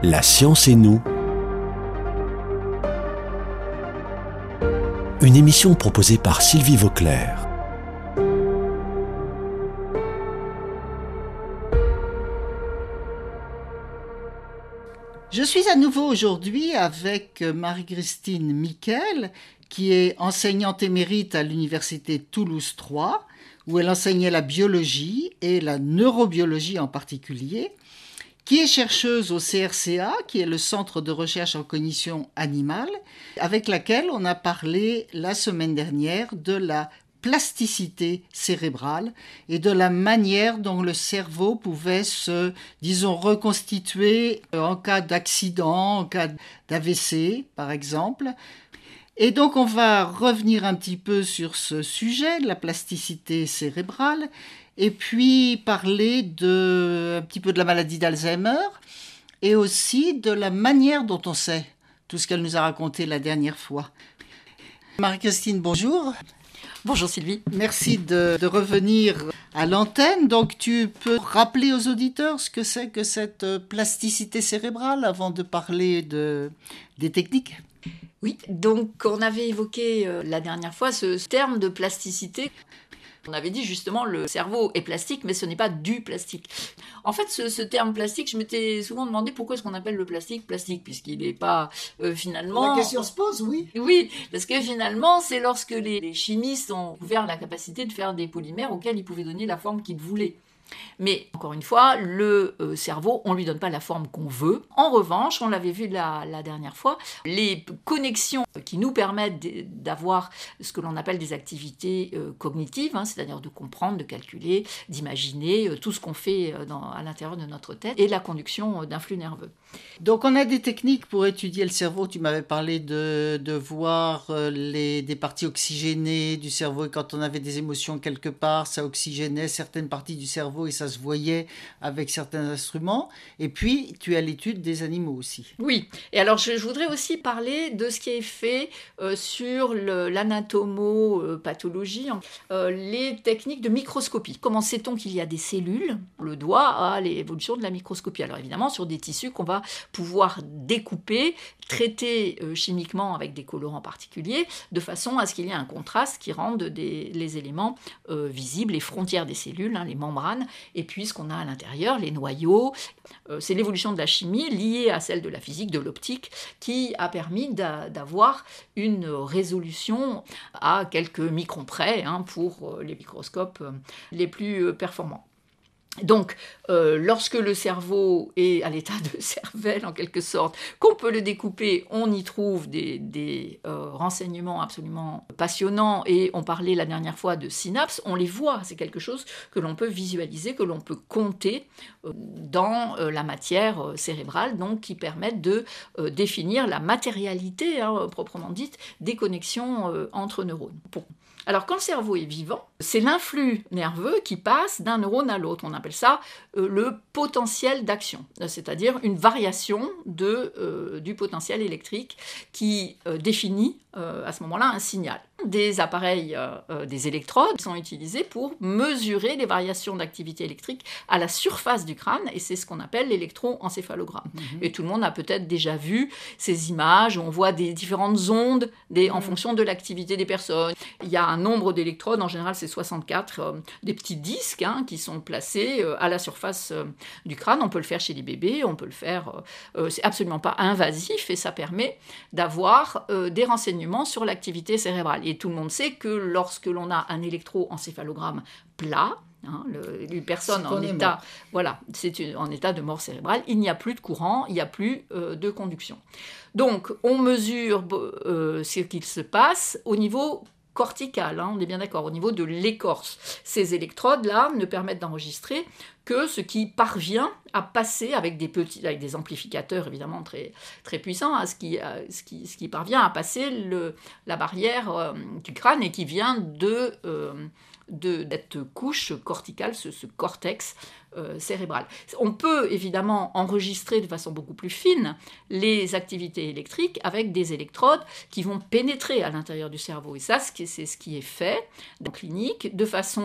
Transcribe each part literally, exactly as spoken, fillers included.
La science et nous. Une émission proposée par Sylvie Vauclair. Je suis à nouveau aujourd'hui avec Marie-Christine Miquel, qui est enseignante émérite à l'université Toulouse trois, où elle enseignait la biologie et la neurobiologie en particulier, qui est chercheuse au C R C A, qui est le Centre de recherche en cognition animale, avec laquelle on a parlé la semaine dernière de la plasticité cérébrale et de la manière dont le cerveau pouvait se, disons, reconstituer en cas d'accident, en cas d'A V C, par exemple. Et donc, on va revenir un petit peu sur ce sujet, de la plasticité cérébrale, et puis parler de, un petit peu de la maladie d'Alzheimer, et aussi de la manière dont on sait tout ce qu'elle nous a raconté la dernière fois. Marie-Christine, bonjour. Bonjour Sylvie. Merci de, de revenir à l'antenne. Donc, tu peux rappeler aux auditeurs ce que c'est que cette plasticité cérébrale avant de parler de, des techniques ? Oui, donc on avait évoqué euh, la dernière fois ce, ce terme de plasticité. On avait dit justement le cerveau est plastique, mais ce n'est pas du plastique. En fait, ce, ce terme plastique, je m'étais souvent demandé pourquoi est-ce qu'on appelle le plastique plastique, puisqu'il n'est pas euh, finalement... La question se pose, oui. Oui, parce que finalement, c'est lorsque les, les chimistes ont ouvert la capacité de faire des polymères auxquels ils pouvaient donner la forme qu'ils voulaient. Mais encore une fois, le euh, cerveau, on ne lui donne pas la forme qu'on veut. En revanche, on l'avait vu la, la dernière fois, les connexions qui nous permettent d'avoir ce que l'on appelle des activités euh, cognitives, hein, c'est-à-dire de comprendre, de calculer, d'imaginer euh, tout ce qu'on fait euh, dans, à l'intérieur de notre tête, et la conduction euh, d'un flux nerveux. Donc on a des techniques pour étudier le cerveau. Tu m'avais parlé de, de voir euh, les, des parties oxygénées du cerveau, et quand on avait des émotions quelque part, ça oxygénait certaines parties du cerveau et ça se voyait avec certains instruments. Et puis, tu as l'étude des animaux aussi. Oui, et alors je, je voudrais aussi parler de ce qui est fait euh, sur le, l'anatomopathologie, euh, les techniques de microscopie. Comment sait-on qu'il y a des cellules ? Le doigt a l'évolution de la microscopie. Alors évidemment, sur des tissus qu'on va pouvoir découper, traiter euh, chimiquement avec des colorants particuliers, de façon à ce qu'il y ait un contraste qui rende des, les éléments euh, visibles, les frontières des cellules, hein, les membranes, et puis ce qu'on a à l'intérieur, les noyaux. Euh, c'est l'évolution de la chimie liée à celle de la physique, de l'optique, qui a permis d'a, d'avoir une résolution à quelques microns près, hein, pour les microscopes les plus performants. Donc, euh, lorsque le cerveau est à l'état de cervelle, en quelque sorte, qu'on peut le découper, on y trouve des, des euh, renseignements absolument passionnants, et on parlait la dernière fois de synapses, on les voit, c'est quelque chose que l'on peut visualiser, que l'on peut compter euh, dans euh, la matière euh, cérébrale, donc qui permettent de euh, définir la matérialité, hein, proprement dite, des connexions euh, entre neurones. Bon. Alors, quand le cerveau est vivant, c'est l'influx nerveux qui passe d'un neurone à l'autre. On appelle ça euh, le potentiel d'action, c'est-à-dire une variation de, euh, du potentiel électrique qui euh, définit euh, à ce moment-là un signal. Des appareils, euh, euh, des électrodes sont utilisés pour mesurer les variations d'activité électrique à la surface du crâne, et c'est ce qu'on appelle l'électroencéphalogramme. Mmh. Et tout le monde a peut-être déjà vu ces images où on voit des différentes ondes des, mmh. en fonction de l'activité des personnes. Il y a un nombre d'électrodes, en général c'est soixante-quatre, euh, des petits disques, hein, qui sont placés euh, à la surface euh, du crâne. On peut le faire chez les bébés, on peut le faire, euh, c'est absolument pas invasif, et ça permet d'avoir euh, des renseignements sur l'activité cérébrale. Et tout le monde sait que lorsque l'on a un électroencéphalogramme plat, hein, le, une personne en état, voilà, c'est une, en état de mort cérébrale, il n'y a plus de courant, il n'y a plus euh, de conduction. Donc, on mesure euh, ce qu'il se passe au niveau corticale, hein, on est bien d'accord, au niveau de l'écorce. Ces électrodes-là ne permettent d'enregistrer que ce qui parvient à passer avec des petits, avec des amplificateurs évidemment très, très puissants, hein, ce, qui, euh, ce, qui, ce qui parvient à passer le, la barrière euh, du crâne, et qui vient de, euh, de cette couche corticale, ce, ce cortex euh, cérébrale. On peut évidemment enregistrer de façon beaucoup plus fine les activités électriques avec des électrodes qui vont pénétrer à l'intérieur du cerveau. Et ça, c'est ce qui est fait en clinique de façon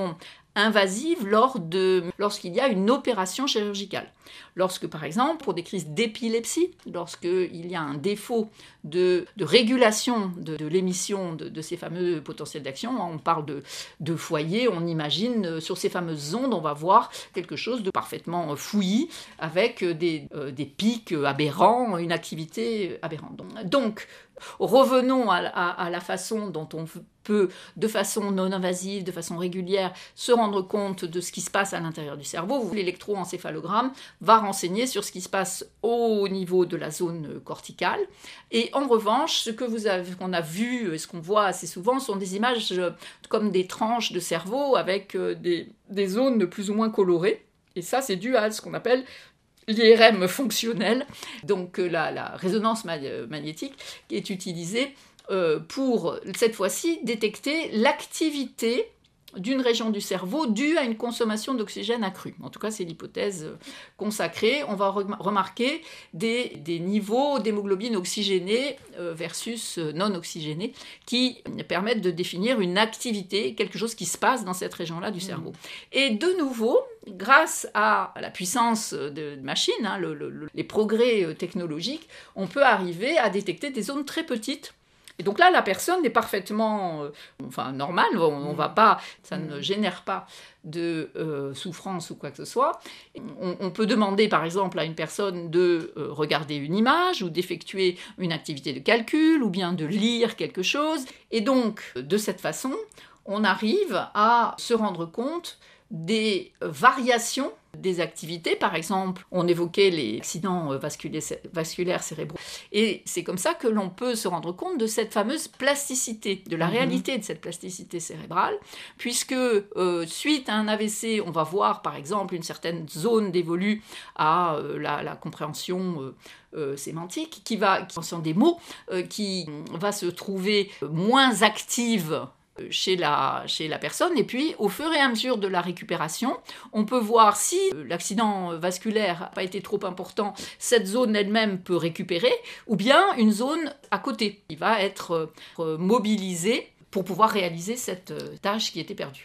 invasive lors de, lorsqu'il y a une opération chirurgicale. Lorsque, par exemple, pour des crises d'épilepsie, lorsqu'il y a un défaut de, de régulation de, de l'émission de, de ces fameux potentiels d'action, on parle de, de foyer, on imagine euh, sur ces fameuses ondes, on va voir quelque chose de parfaitement fouillis, avec des, euh, des pics aberrants, une activité aberrante. Donc, revenons à, à, à la façon dont on peut, de façon non invasive, de façon régulière, se rendre compte de ce qui se passe à l'intérieur du cerveau. L'électroencéphalogramme va renseigner sur ce qui se passe au niveau de la zone corticale. Et en revanche, ce que vous avez, qu'on a vu, ce qu'on voit assez souvent, sont des images comme des tranches de cerveau avec des, des zones plus ou moins colorées. Et ça, c'est dû à ce qu'on appelle l'I R M fonctionnel, donc la, la résonance magnétique, qui est utilisée euh, pour, cette fois-ci, détecter l'activité d'une région du cerveau due à une consommation d'oxygène accrue. En tout cas, c'est l'hypothèse consacrée. On va remarquer des, des niveaux d'hémoglobine oxygénée versus non oxygénée qui permettent de définir une activité, quelque chose qui se passe dans cette région-là du cerveau. Et de nouveau, grâce à la puissance de machine, hein, le, le, les progrès technologiques, on peut arriver à détecter des zones très petites. Et donc là, la personne est parfaitement euh, enfin, normale, on, on va pas, ça ne génère pas de euh, souffrance ou quoi que ce soit. On, on peut demander, par exemple, à une personne de euh, regarder une image ou d'effectuer une activité de calcul ou bien de lire quelque chose. Et donc, de cette façon, on arrive à se rendre compte des variations des activités. Par exemple, on évoquait les accidents vasculaires cérébraux. Et c'est comme ça que l'on peut se rendre compte de cette fameuse plasticité, de la mmh. réalité de cette plasticité cérébrale, puisque euh, suite à un A V C, on va voir par exemple une certaine zone dévolue à euh, la, la compréhension euh, euh, sémantique, qui va, compréhension des mots, euh, qui va se trouver moins active Chez la, chez la personne, et puis au fur et à mesure de la récupération, on peut voir si l'accident vasculaire n'a pas été trop important, cette zone elle-même peut récupérer, ou bien une zone à côté qui va être mobilisée pour pouvoir réaliser cette tâche qui était perdue.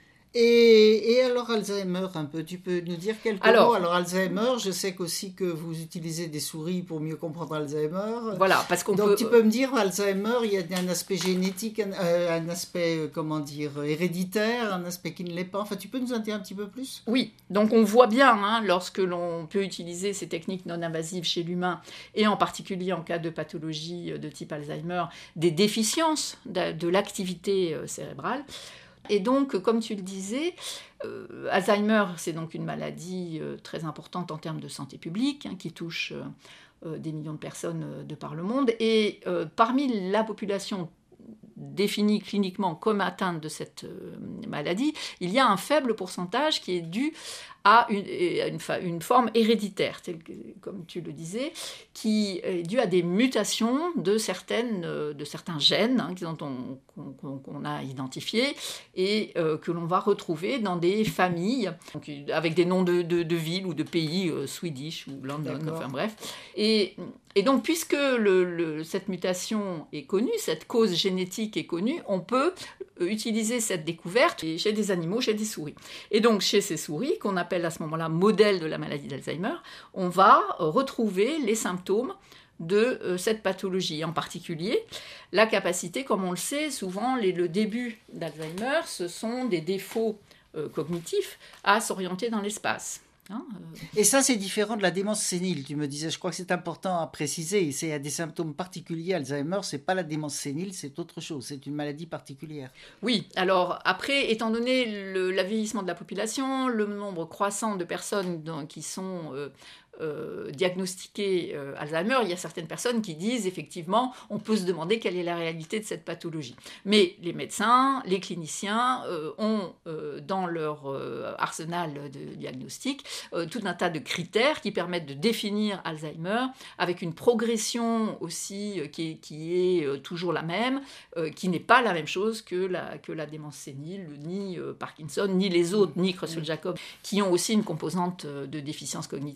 Et, et alors Alzheimer, un peu, tu peux nous dire quelques alors, mots? Alors Alzheimer, je sais qu'aussi que vous utilisez des souris pour mieux comprendre Alzheimer. Voilà, parce qu'on Donc peut... tu peux me dire, Alzheimer, il y a un aspect génétique, un, euh, un aspect, comment dire, héréditaire, un aspect qui ne l'est pas. Enfin, tu peux nous en dire un petit peu plus? Oui, donc on voit bien, hein, lorsque l'on peut utiliser ces techniques non invasives chez l'humain, et en particulier en cas de pathologie de type Alzheimer, des déficiences de, de l'activité cérébrale. Et donc, comme tu le disais, euh, Alzheimer, c'est donc une maladie euh, très importante en termes de santé publique, hein, qui touche euh, des millions de personnes euh, de par le monde. Et euh, parmi la population définie cliniquement comme atteinte de cette euh, maladie, il y a un faible pourcentage qui est dû à une, à une, une forme héréditaire, telle que, comme tu le disais, qui est due à des mutations de, certaines, de certains gènes, hein, dont on, qu'on, qu'on a identifiés et euh, que l'on va retrouver dans des familles, donc, avec des noms de, de, de villes ou de pays, euh, Swedish ou London, D'accord. enfin bref. Et, et donc, puisque le, le, cette mutation est connue, cette cause génétique est connue, on peut utiliser cette découverte chez des animaux, chez des souris. Et donc, chez ces souris, qu'on appelle à ce moment-là modèle de la maladie d'Alzheimer, on va retrouver les symptômes de euh, cette pathologie. En particulier, la capacité, comme on le sait, souvent les, le début d'Alzheimer, ce sont des défauts euh, cognitifs à s'orienter dans l'espace. Hein, euh... Et ça, c'est différent de la démence sénile, tu me disais. Je crois que c'est important à préciser. Il y a des symptômes particuliers. Alzheimer, ce n'est pas la démence sénile, c'est autre chose. C'est une maladie particulière. Oui, alors après, étant donné le vieillissement de la population, le nombre croissant de personnes dans, qui sont... Euh, Euh, diagnostiquer euh, Alzheimer, il y a certaines personnes qui disent effectivement on peut se demander quelle est la réalité de cette pathologie. Mais les médecins, les cliniciens euh, ont euh, dans leur euh, arsenal de diagnostic euh, tout un tas de critères qui permettent de définir Alzheimer avec une progression aussi euh, qui est, qui est euh, toujours la même, euh, qui n'est pas la même chose que la, que la démence sénile, ni euh, Parkinson, ni les autres, ni Creutzfeldt-Jakob, qui ont aussi une composante de déficience cognitive, mais qui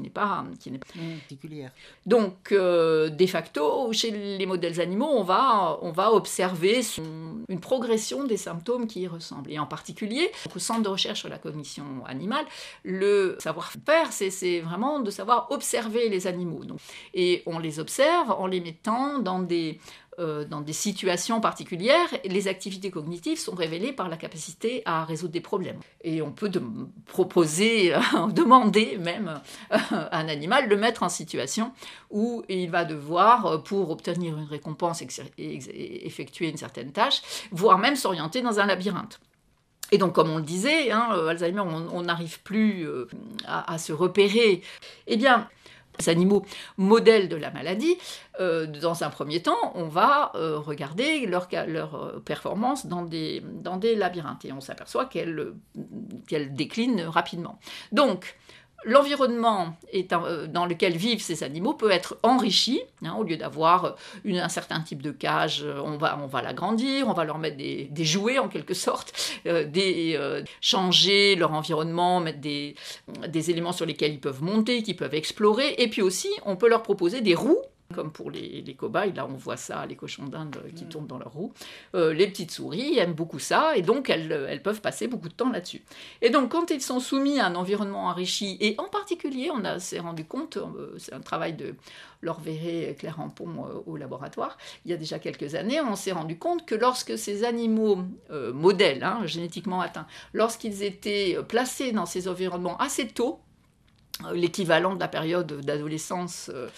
qui n'est pas, qui n'est pas... Mmh, particulière. Donc, euh, de facto, chez les modèles animaux, on va, on va observer son, une progression des symptômes qui y ressemblent. Et en particulier, au Centre de recherche sur la cognition animale, le savoir-faire, c'est, c'est vraiment de savoir observer les animaux. Donc, et on les observe en les mettant dans des... Euh, dans des situations particulières, les activités cognitives sont révélées par la capacité à résoudre des problèmes. Et on peut de- proposer, euh, demander même euh, à un animal de le mettre en situation où il va devoir, pour obtenir une récompense, ex- ex- effectuer une certaine tâche, voire même s'orienter dans un labyrinthe. Et donc, comme on le disait, hein, Alzheimer, on n'arrive plus euh, à, à se repérer. Eh bien, les animaux modèles de la maladie, euh, dans un premier temps, on va euh, regarder leur, leur euh, performance dans des, dans des labyrinthes et on s'aperçoit qu'elles qu'elles déclinent rapidement. Donc, l'environnement est un, euh, dans lequel vivent ces animaux peut être enrichi. Hein, au lieu d'avoir une, un certain type de cage, on va, on va l'agrandir, on va leur mettre des, des jouets en quelque sorte, euh, des, euh, changer leur environnement, mettre des, des éléments sur lesquels ils peuvent monter, qu'ils peuvent explorer. Et puis aussi, on peut leur proposer des roues, comme pour les, les cobayes, là on voit ça, les cochons d'Inde qui tournent dans leurs roues. Euh, les petites souris aiment beaucoup ça, et donc elles, elles peuvent passer beaucoup de temps là-dessus. Et donc quand ils sont soumis à un environnement enrichi, et en particulier, on a, s'est rendu compte, euh, c'est un travail de Laure Verret et Claire Rampon euh, au laboratoire, il y a déjà quelques années, on s'est rendu compte que lorsque ces animaux euh, modèles, hein, génétiquement atteints, lorsqu'ils étaient placés dans ces environnements assez tôt, l'équivalent de la période d'adolescence euh,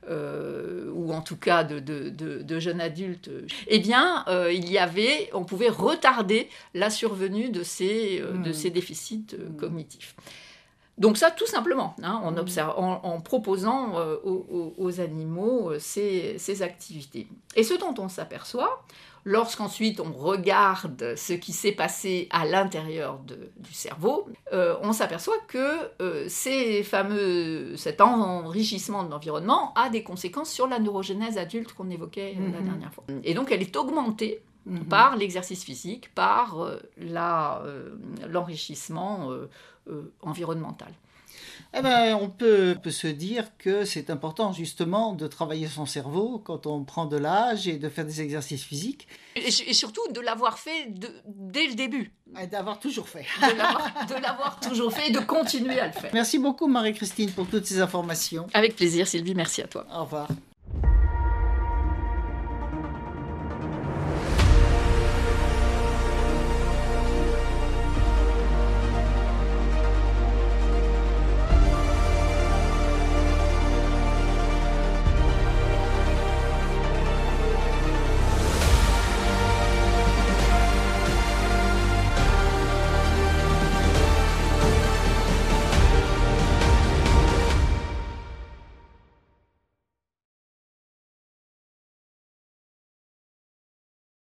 euh, ou en tout cas de, de, de, de jeunes adultes, eh bien, euh, il y avait, on pouvait retarder la survenue de ces, euh, mmh. de ces déficits euh, cognitifs. Donc ça, tout simplement, hein, en, observe, en, en proposant euh, aux, aux animaux euh, ces, ces activités. Et ce dont on s'aperçoit, lorsqu'ensuite on regarde ce qui s'est passé à l'intérieur de, du cerveau, euh, on s'aperçoit que euh, ces fameux, cet enrichissement de l'environnement a des conséquences sur la neurogénèse adulte qu'on évoquait euh, mm-hmm. la dernière fois. Et donc elle est augmentée mm-hmm. par l'exercice physique, par euh, la, euh, l'enrichissement euh, euh, environnemental. Eh ben, on peut, peut se dire que c'est important justement de travailler son cerveau quand on prend de l'âge et de faire des exercices physiques. Et, et surtout de l'avoir fait de, dès le début. Et d'avoir toujours fait. De l'avoir, de l'avoir toujours fait et de continuer à le faire. Merci beaucoup Marie-Christine pour toutes ces informations. Avec plaisir Sylvie, merci à toi. Au revoir.